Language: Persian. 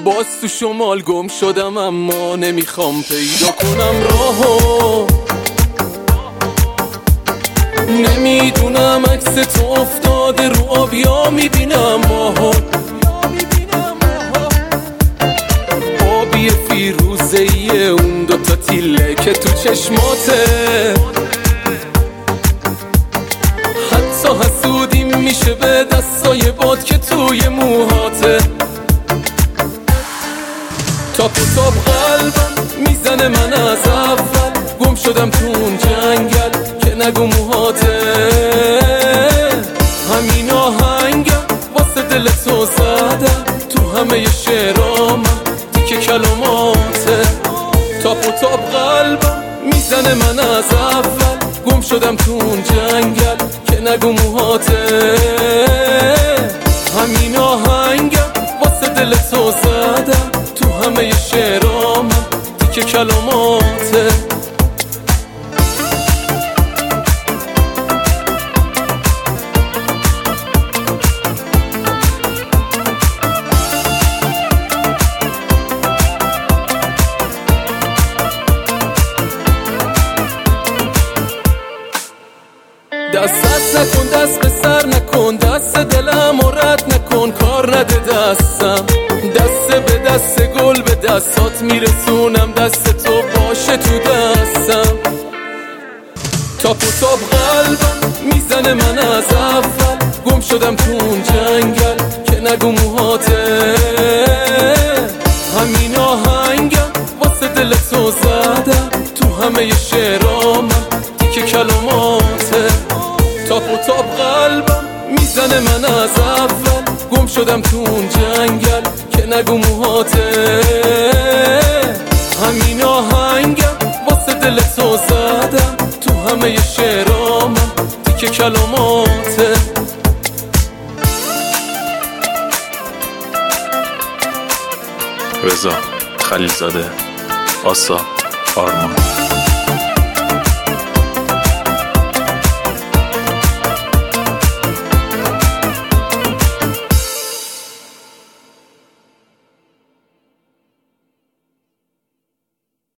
باز تو شمال گم شدم اما نمیخوام پیدا کنم راهو. نمیدونم عکس تو افتاده رو آب یا میبینم ماهو. آبی فیروزه‌ای اون دوتا تیله که تو چشماته. حتی حسودیم میشه به دستای باد که توی موهاته. تاپ و تاپ قلبم میزنه من از اول گم شدم تو اون جنگل که نگو موهاته. همین آهنگم واسه دل تو زدم تو همه شعرام دیگه کلماته. تاپ و تاپ قلبم میزنه من از اول گم شدم تو اون جنگل که نگو موهاته. همین آهنگم واسه دل تو زدم تو همه شعرام دیگه کلماته. دست نکن دست به سر نکن دست دلم و رد نکن کار نده دستم. دست به دست گل به دستات میرسونم دست تو باشه تو دستم. تاپ و تاپ قلبم میزنه من از اول گم شدم تو اون جنگل که نگو موهاته. همین آهنگم واسه دل تو زدم تو همه شعرام دیگه کلماته. تاپ و تاپ قلبم میزنه من از اول گم شدم تو اون جنگل که نگو موهاته. همین آهنگم واسه دل تو زدم تو همه شعرام دیگه کلماته. رضا خلیلزاده، آسا، آرمان.